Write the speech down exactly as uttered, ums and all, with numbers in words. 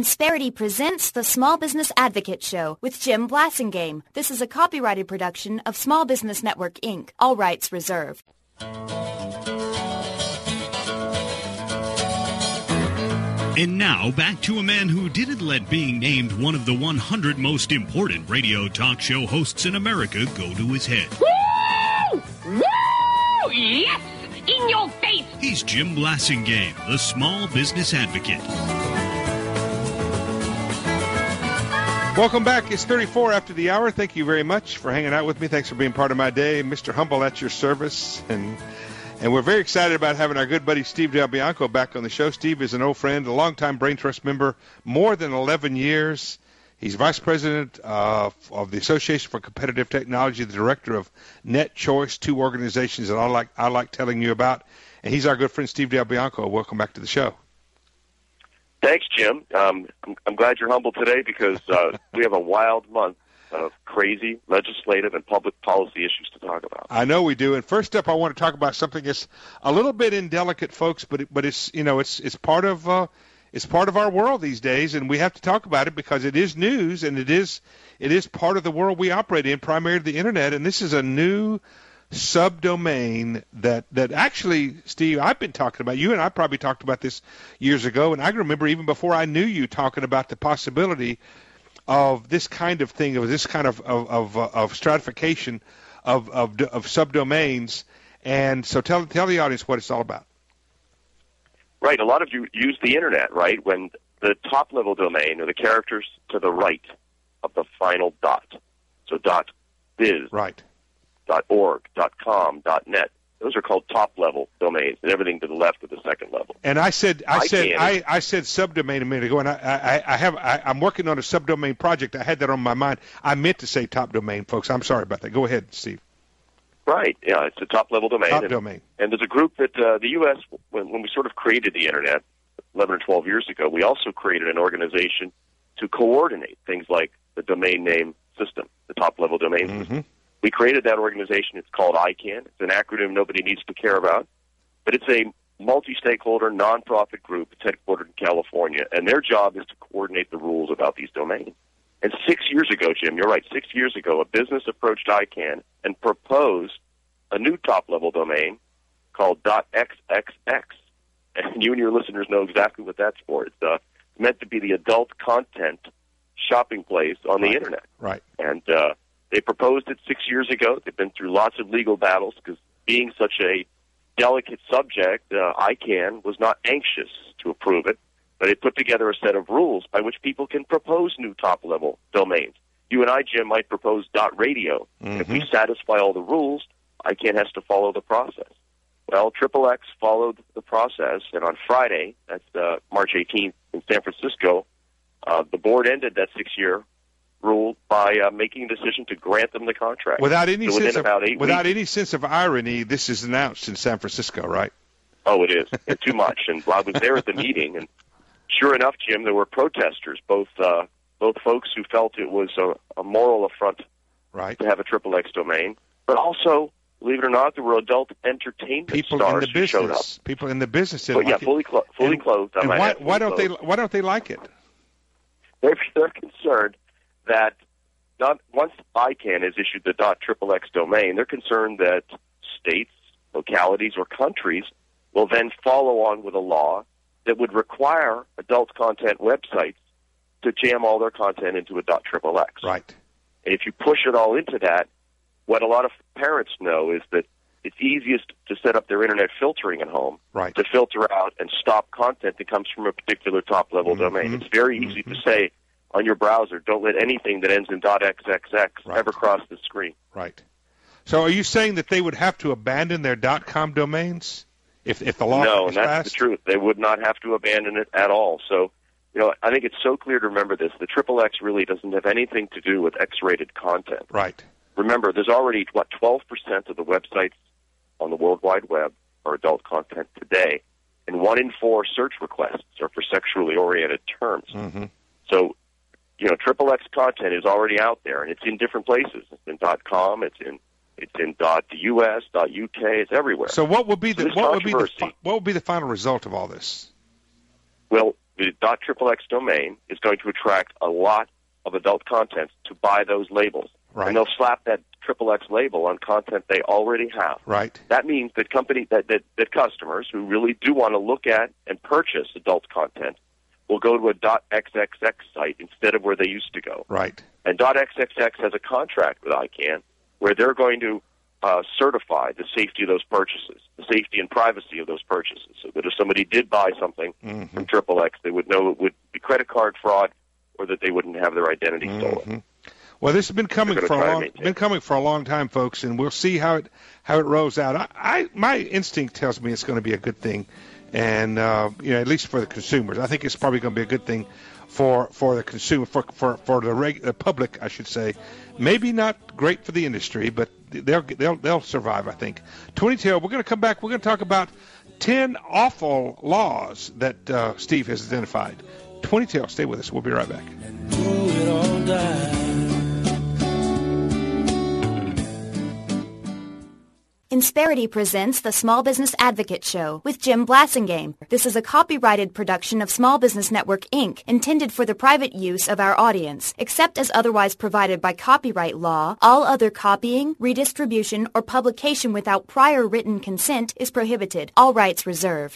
Insperity presents the Small Business Advocate Show with Jim Blasingame. This is a copyrighted production of Small Business Network, Incorporated. All rights reserved. And now, back to a man who didn't let being named one of the one hundred most important radio talk show hosts in America go to his head. Woo! Woo! Yes! In your face! He's Jim Blasingame, the Small Business Advocate. Welcome back. It's thirty-four after the hour. Thank you very much for hanging out with me. Thanks for being part of my day. Mister Humble at your service. And and we're very excited about having our good buddy Steve Del Bianco back on the show. Steve is an old friend, a longtime Brain Trust member, more than eleven years. He's vice president uh, of the Association for Competitive Technology, the director of Net Choice, two organizations that I like, I like telling you about. And he's our good friend Steve Del Bianco. Welcome back to the show. Thanks, Jim. Um, I'm, I'm glad you're humble today because uh, we have a wild month of crazy legislative and public policy issues to talk about. I know we do. And first up, I want to talk about something that's a little bit indelicate, folks, but it, but it's you know it's it's part of uh, it's part of our world these days, and we have to talk about it because it is news and it is it is part of the world we operate in, primarily the internet. And this is a new subdomain that that actually, Steve, I've been talking about. You and I probably talked about this years ago, and I remember even before I knew you talking about the possibility of this kind of thing, of this kind of of of, uh, of stratification of, of of subdomains. And so tell tell the audience what it's all about. Right. A lot of you use the internet, right? When the top level domain are the characters to the right of the final dot. So dot biz. Right. Dot org, dot com, dot net. Those are called top-level domains, and everything to the left of the second level. And I said, I, I said, can. I, I said subdomain a minute ago, and I, I, I have, I, I'm working on a subdomain project. I had that on my mind. I meant to say top domain, folks. I'm sorry about that. Go ahead, Steve. Right. Yeah, it's a top-level domain. Top and, domain. And there's a group that uh, the U S, when, when we sort of created the internet eleven or twelve years ago, we also created an organization to coordinate things like the domain name system, the top-level domain Mm-hmm. system. We created that organization. It's called I CANN. It's an acronym nobody needs to care about. But it's a multi-stakeholder, nonprofit group. It's headquartered in California. And their job is to coordinate the rules about these domains. And six years ago, Jim, you're right, six years ago, a business approached I CANN and proposed a new top-level domain called .xxx. And you and your listeners know exactly what that's for. It's uh, meant to be the adult content shopping place on the Right. Internet. Right. And uh, they proposed it six years ago. They've been through lots of legal battles because being such a delicate subject, uh, I CANN was not anxious to approve it, but it put together a set of rules by which people can propose new top-level domains. You and I, Jim, might propose .radio. Mm-hmm. If we satisfy all the rules, I CANN has to follow the process. Well, Triple X followed the process, and on Friday, that's uh, March eighteenth in San Francisco, uh, the board ended that six-year rule by uh, making a decision to grant them the contract. Without any so sense of about eight without weeks, any sense of irony, this is announced in San Francisco, right? Oh, it is. And too much. And I was there at the meeting, and sure enough, Jim, there were protesters, both uh, both folks who felt it was a, a moral affront Right. to have a Triple X domain, but also, believe it or not, there were adult entertainment People stars in the who showed up. business. People in the business didn't But yeah, like it. fully, clo- fully And- clothed. I And might why, add, fully why don't they clothed. why don't they like it? They're, they're concerned that not once I CANN has issued the .xxx domain, they're concerned that states, localities, or countries will then follow on with a law that would require adult content websites to jam all their content into a .xxx. Right. And if you push it all into that, what a lot of parents know is that it's easiest to set up their internet filtering at home Right. to filter out and stop content that comes from a particular top-level Mm-hmm. domain. It's very easy to say on your browser, don't let anything that ends in .xxx Right. ever cross the screen. Right. So are you saying that they would have to abandon their .com domains if if the law No, is and that's passed? the truth. They would not have to abandon it at all. So, you know, I think it's so clear to remember this. The Triple X really doesn't have anything to do with X-rated content. Right. Remember, there's already, what, twelve percent of the websites on the World Wide Web are adult content today, and one in four search requests are for sexually oriented terms. Mm-hmm. So, you know, Triple X content is already out there, and it's in different places. It's in .com, it's in it's in .us, .uk, it's everywhere. So what would be So the this what would be the controversy- fi- what would be the final result of all this? Well, the, .xxx domain is going to attract a lot of adult content to buy those labels. Right. And they'll slap that triple X label on content they already have. Right. That means that company that, that, that customers who really do want to look at and purchase adult content will go to a .xxx site instead of where they used to go. Right. And .xxx has a contract with ICANN where they're going to uh, certify the safety of those purchases, the safety and privacy of those purchases, so that if somebody did buy something mm-hmm. from triple X, they would know it would be credit card fraud or that they wouldn't have their identity mm-hmm. stolen. Well, this has been coming for a long been coming for a long time, folks, and we'll see how it how it rolls out. I, I my instinct tells me it's going to be a good thing, and uh, you know, at least for the consumers, I think it's probably going to be a good thing for for the consumer for for for the, reg, the public, I should say. Maybe not great for the industry, but they'll they'll they'll survive, I think. twenty tail. We're going to come back. We're going to talk about ten awful laws that uh, Steve has identified. twenty tail. Stay with us. We'll be right back. And through it all die. Insperity presents the Small Business Advocate Show with Jim Blasingame. This is a copyrighted production of Small Business Network, Incorporated, intended for the private use of our audience. Except as otherwise provided by copyright law, all other copying, redistribution, or publication without prior written consent is prohibited. All rights reserved.